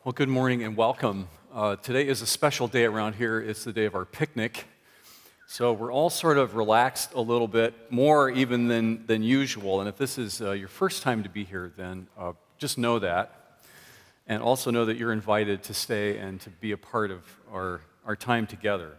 Well, good morning and welcome. Today is a special day around here. It's the day of our picnic. So we're all sort of relaxed a little bit, more even than usual. And if this is your first time to be here, then just know that. And also know that you're invited to stay and to be a part of our time together.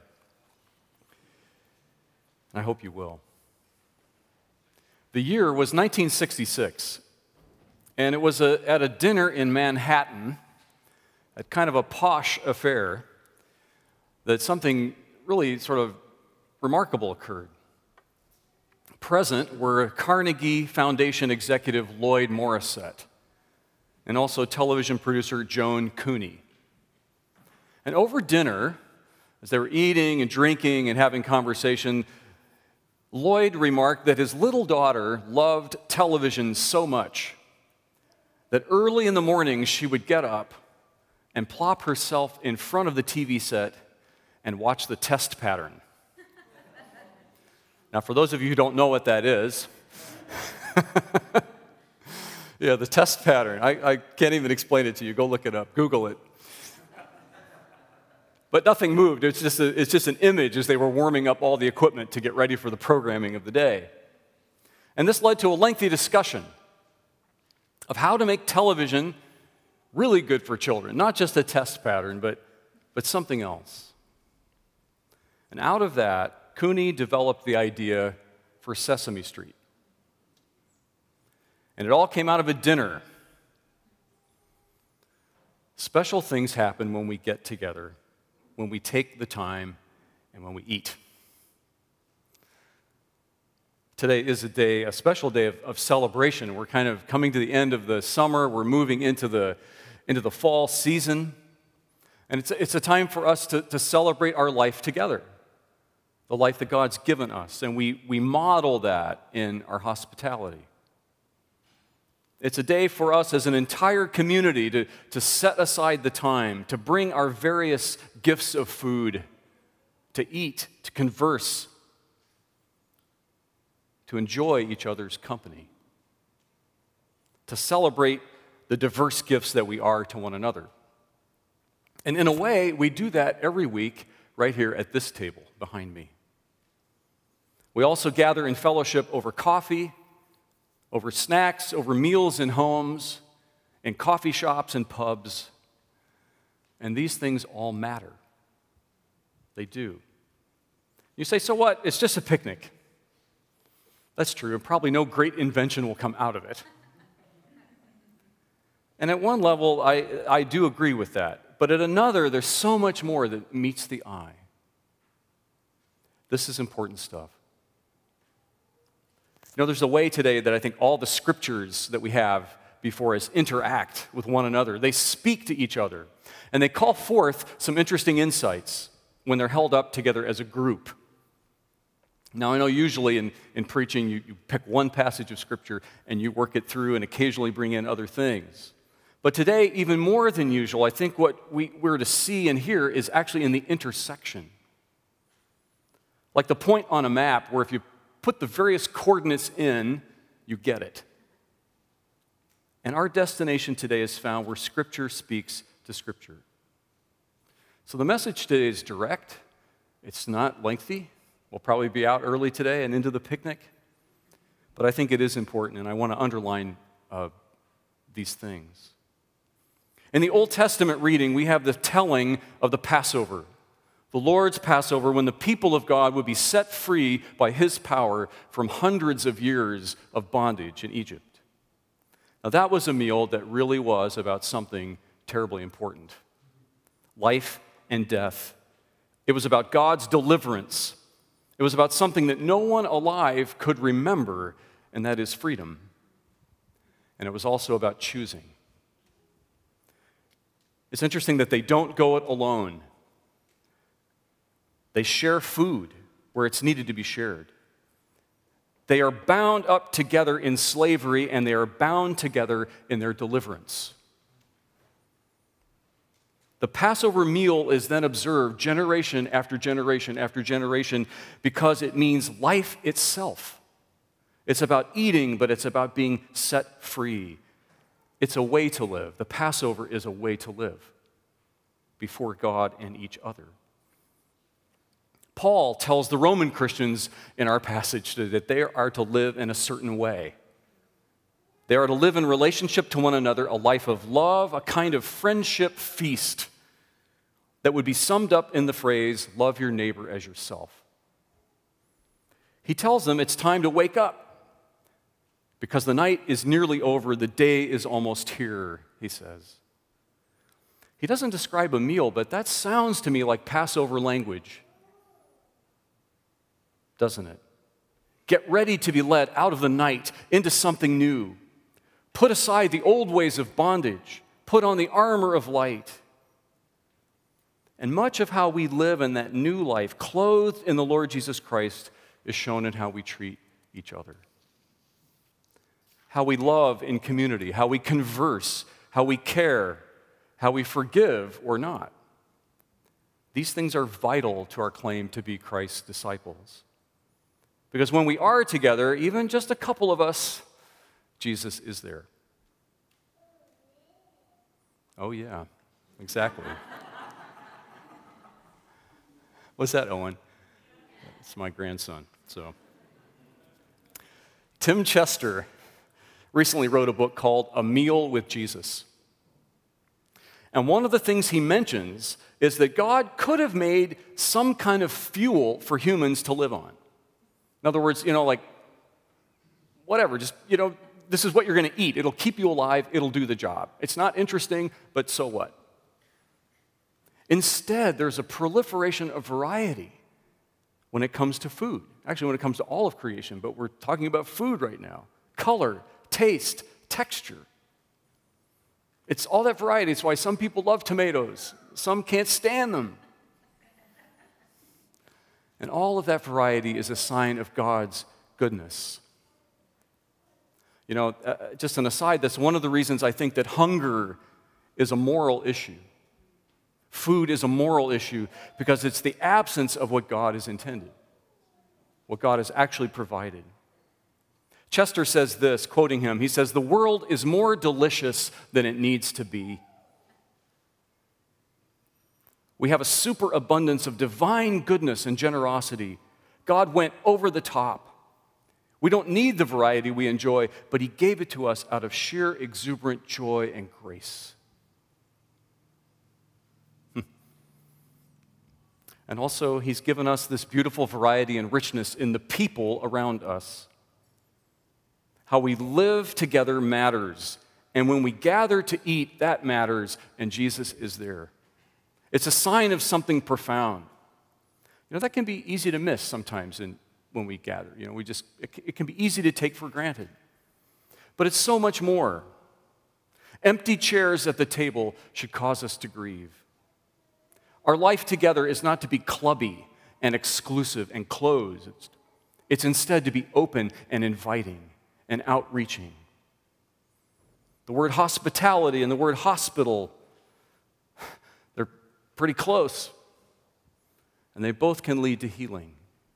I hope you will. The year was 1966, and it was at a dinner in Manhattan, at kind of a posh affair, that something really sort of remarkable occurred. Present were Carnegie Foundation executive Lloyd Morrisett and also television producer Joan Cooney. And over dinner, as they were eating and drinking and having conversation, Lloyd remarked that his little daughter loved television so much that early in the morning she would get up and plop herself in front of the TV set and watch the test pattern. Now, for those of you who don't know what that is, yeah, the test pattern. I can't even explain it to you. Go look it up. Google it. But nothing moved. It's just an image as they were warming up all the equipment to get ready for the programming of the day. And this led to a lengthy discussion of how to make television really good for children, not just a test pattern, but something else. And out of that, Cooney developed the idea for Sesame Street. And it all came out of a dinner. Special things happen when we get together, when we take the time, and when we eat. Today is a special day of celebration. We're kind of coming to the end of the summer. We're moving into the fall season. And it's a time for us to celebrate our life together, the life that God's given us. And we model that in our hospitality. It's a day for us as an entire community to set aside the time, to bring our various gifts of food, to eat, to converse, to enjoy each other's company, to celebrate the diverse gifts that we are to one another. And in a way, we do that every week right here at this table behind me. We also gather in fellowship over coffee, over snacks, over meals in homes, in coffee shops and pubs. And these things all matter. They do. You say, so what? It's just a picnic. That's true, and probably no great invention will come out of it. And at one level, I do agree with that. But at another, there's so much more that meets the eye. This is important stuff. You know, there's a way today that I think all the scriptures that we have before us interact with one another. They speak to each other, and they call forth some interesting insights when they're held up together as a group. Now, I know usually in preaching, you pick one passage of Scripture and you work it through and occasionally bring in other things. But today, even more than usual, I think what we're to see and hear is actually in the intersection. Like the point on a map where if you put the various coordinates in, you get it. And our destination today is found where Scripture speaks to Scripture. So the message today is direct. It's not lengthy. We'll probably be out early today and into the picnic. But I think it is important, and I want to underline these things. In the Old Testament reading, we have the telling of the Passover, the Lord's Passover, when the people of God would be set free by His power from hundreds of years of bondage in Egypt. Now, that was a meal that really was about something terribly important: life and death. It was about God's deliverance. It was about something that no one alive could remember, and that is freedom. And it was also about choosing. It's interesting that they don't go it alone. They share food where it's needed to be shared. They are bound up together in slavery, and they are bound together in their deliverance. The Passover meal is then observed generation after generation after generation because it means life itself. It's about eating, but it's about being set free. It's a way to live. The Passover is a way to live. before God and each other. Paul tells the Roman Christians in our passage that they are to live in a certain way. They are to live in relationship to one another, a life of love, a kind of friendship feast that would be summed up in the phrase, love your neighbor as yourself. He tells them it's time to wake up because the night is nearly over, the day is almost here, he says. He doesn't describe a meal, but that sounds to me like Passover language, doesn't it? Get ready to be led out of the night into something new. Put aside the old ways of bondage. Put on the armor of light. And much of how we live in that new life, clothed in the Lord Jesus Christ, is shown in how we treat each other. How we love in community, how we converse, how we care, how we forgive or not. These things are vital to our claim to be Christ's disciples. Because when we are together, even just a couple of us, Jesus is there. Oh, yeah, exactly. What's that, Owen? It's my grandson. So, Tim Chester recently wrote a book called A Meal with Jesus. And one of the things he mentions is that God could have made some kind of fuel for humans to live on. In other words, like, whatever, just, this is what you're going to eat. It'll keep you alive. It'll do the job. It's not interesting, but so what? Instead, there's a proliferation of variety when it comes to food. Actually, when it comes to all of creation, but we're talking about food right now. Color, taste, texture. It's all that variety. It's why some people love tomatoes. Some can't stand them. And all of that variety is a sign of God's goodness. Just an aside, that's one of the reasons I think that hunger is a moral issue. Food is a moral issue because it's the absence of what God has intended, what God has actually provided. Chester says this, quoting him, he says, "The world is more delicious than it needs to be. We have a superabundance of divine goodness and generosity. God went over the top. We don't need the variety we enjoy, but he gave it to us out of sheer exuberant joy and grace." And also, he's given us this beautiful variety and richness in the people around us. How we live together matters. And when we gather to eat, that matters, and Jesus is there. It's a sign of something profound. That can be easy to miss sometimes when we gather. It can be easy to take for granted. But it's so much more. Empty chairs at the table should cause us to grieve. Our life together is not to be clubby and exclusive and closed. It's instead to be open and inviting and outreaching. The word hospitality and the word hospital, they're pretty close, and they both can lead to healing.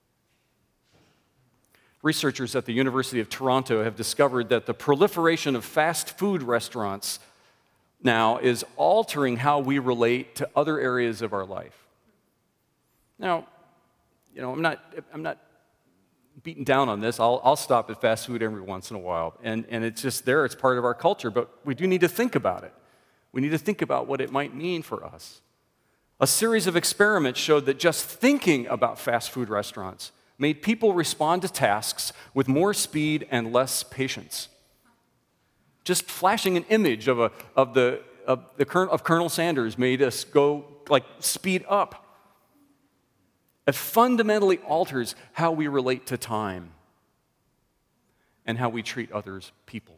Researchers at the University of Toronto have discovered that the proliferation of fast food restaurants now is altering how we relate to other areas of our life. Now, I'm not beaten down on this. I'll stop at fast food every once in a while, and it's just there. It's part of our culture, but we do need to think about it. We need to think about what it might mean for us. A series of experiments showed that just thinking about fast food restaurants made people respond to tasks with more speed and less patience. Just flashing an image of Colonel Sanders made us go speed up. It fundamentally alters how we relate to time and how we treat others, people.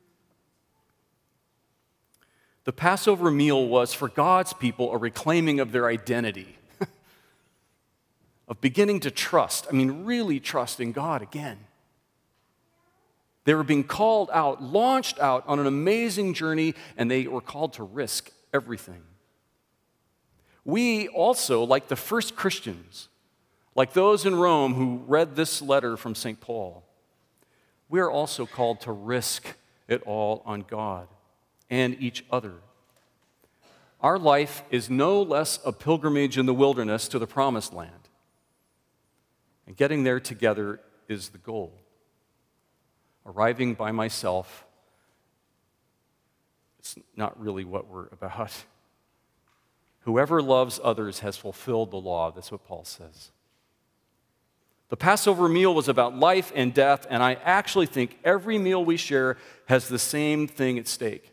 The Passover meal was for God's people a reclaiming of their identity, of beginning to trust, really trust in God again. They were being called out, launched out on an amazing journey, and they were called to risk everything. We also, like the first Christians, like those in Rome who read this letter from St. Paul, we are also called to risk it all on God and each other. Our life is no less a pilgrimage in the wilderness to the promised land. And getting there together is the goal. Arriving by myself, it's not really what we're about. Whoever loves others has fulfilled the law. That's what Paul says. The Passover meal was about life and death, and I actually think every meal we share has the same thing at stake.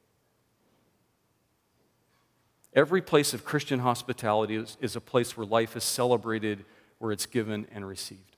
Every place of Christian hospitality is a place where life is celebrated, where it's given and received.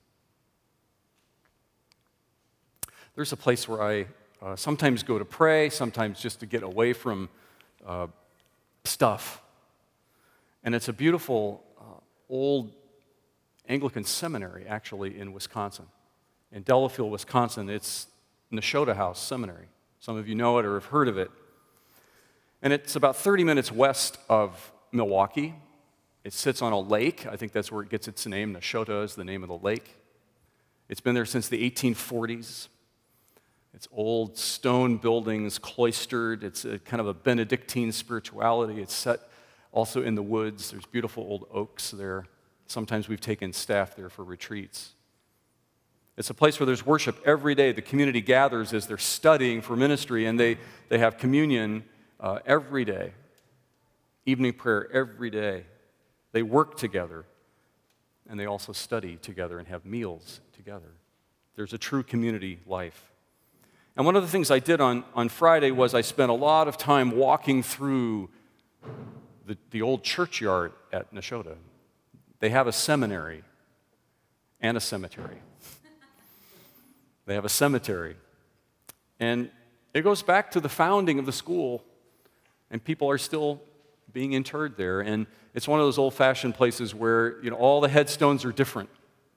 There's a place where I sometimes go to pray, sometimes just to get away from stuff. And it's a beautiful old Anglican seminary, actually, in Wisconsin. In Delafield, Wisconsin, it's Nashotah House Seminary. Some of you know it or have heard of it. And it's about 30 minutes west of Milwaukee. It sits on a lake. I think that's where it gets its name. Nashotah is the name of the lake. It's been there since the 1840s. It's old stone buildings, cloistered. It's a kind of a Benedictine spirituality. It's set also in the woods. There's beautiful old oaks there. Sometimes we've taken staff there for retreats. It's a place where there's worship every day. The community gathers as they're studying for ministry, and they have communion every day, evening prayer every day. They work together, and they also study together and have meals together. There's a true community life. And one of the things I did on Friday was I spent a lot of time walking through the old churchyard at Nashotah. They have a seminary and a cemetery. They have a cemetery. And it goes back to the founding of the school, and people are still being interred there. And it's one of those old-fashioned places where, all the headstones are different.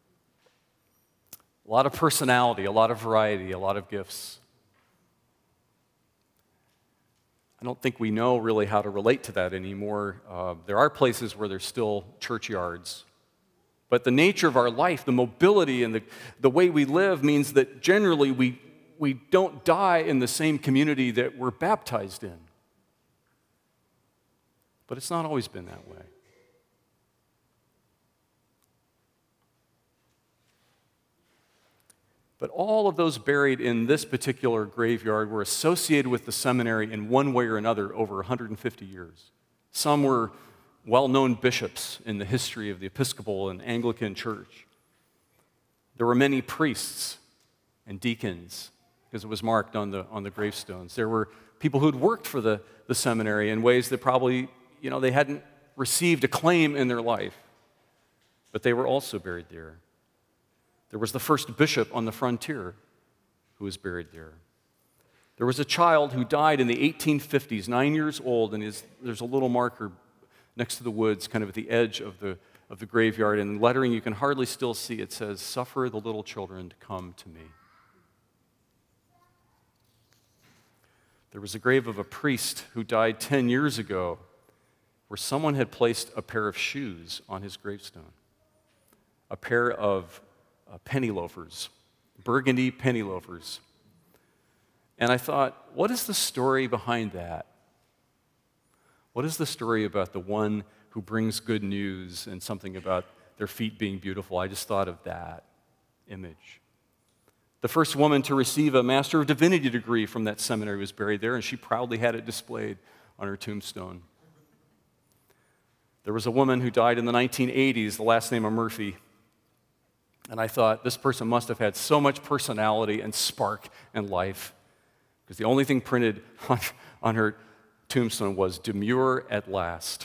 A lot of personality, a lot of variety, a lot of gifts. I don't think we know really how to relate to that anymore. There are places where there's still churchyards. But the nature of our life, the mobility and the way we live means that generally we don't die in the same community that we're baptized in. But it's not always been that way. But all of those buried in this particular graveyard were associated with the seminary in one way or another over 150 years. Some were well-known bishops in the history of the Episcopal and Anglican Church. There were many priests and deacons, because it was marked on the gravestones. There were people who had worked for the seminary in ways that probably, they hadn't received acclaim in their life, but they were also buried there. There was the first bishop on the frontier who was buried there. There was a child who died in the 1850s, 9 years old, and there's a little marker next to the woods, kind of at the edge of the graveyard, and lettering you can hardly still see. It says, "Suffer the little children to come to me." There was a grave of a priest who died 10 years ago where someone had placed a pair of shoes on his gravestone, a pair of penny loafers, burgundy penny loafers. And I thought, what is the story behind that? What is the story about the one who brings good news and something about their feet being beautiful? I just thought of that image. The first woman to receive a Master of Divinity degree from that seminary was buried there, and she proudly had it displayed on her tombstone. There was a woman who died in the 1980s, the last name of Murphy. And I thought, this person must have had so much personality and spark and life, because the only thing printed on her tombstone was "Demure at last."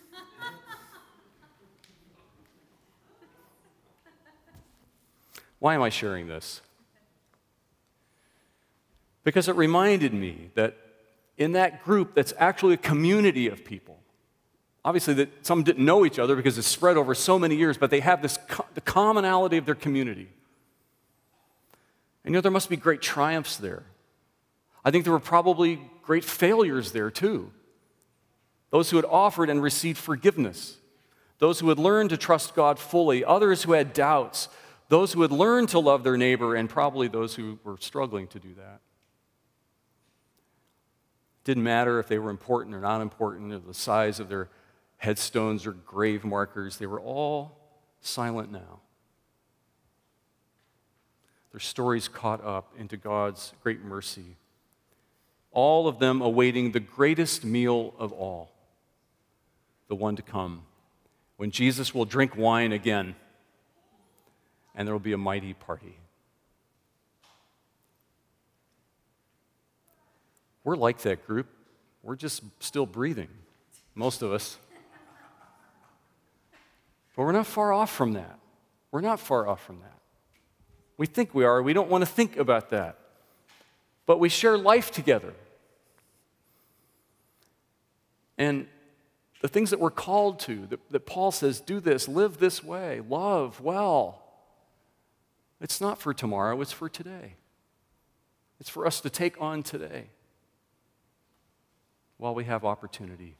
Why am I sharing this? Because it reminded me that in that group that's actually a community of people, obviously that some didn't know each other because it's spread over so many years, but they have the commonality of their community. And there must be great triumphs there. I think there were probably great failures there too. Those who had offered and received forgiveness, those who had learned to trust God fully, others who had doubts, those who had learned to love their neighbor, and probably those who were struggling to do that. Didn't matter if they were important or not important, or the size of their headstones or grave markers. They were all silent now. Their stories caught up into God's great mercy. All of them awaiting the greatest meal of all, the one to come, when Jesus will drink wine again, and there will be a mighty party. We're like that group. We're just still breathing, most of us. But we're not far off from that. We're not far off from that. We think we are. We don't want to think about that. But we share life together. And the things that we're called to, that Paul says, do this, live this way, love well. It's not for tomorrow, it's for today. It's for us to take on today while we have opportunity.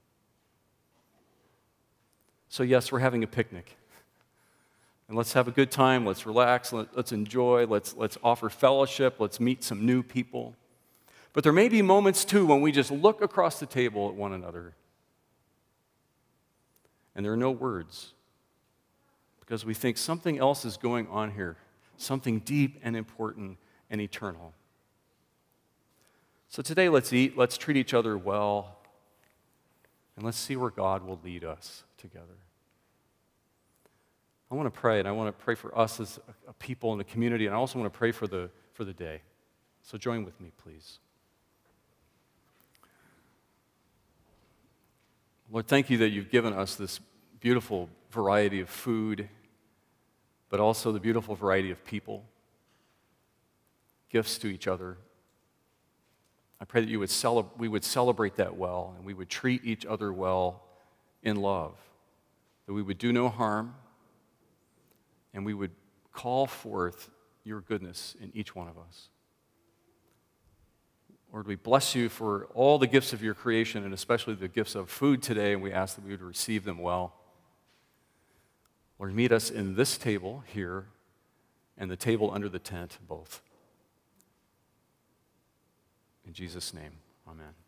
So yes, we're having a picnic. And let's have a good time, let's relax, let's enjoy, let's offer fellowship, let's meet some new people. But there may be moments too when we just look across the table at one another and there are no words because we think something else is going on here, something deep and important and eternal. So today, let's eat, let's treat each other well, and let's see where God will lead us together. I want to pray, and I want to pray for us as a people in the community, and I also want to pray for the day. So join with me, please. Lord, thank you that you've given us this beautiful variety of food, but also the beautiful variety of people, gifts to each other. I pray that we would celebrate that well, and we would treat each other well in love, that we would do no harm, and we would call forth your goodness in each one of us. Lord, we bless you for all the gifts of your creation, and especially the gifts of food today, and we ask that we would receive them well. Lord, meet us in this table here and the table under the tent, both. In Jesus' name, amen.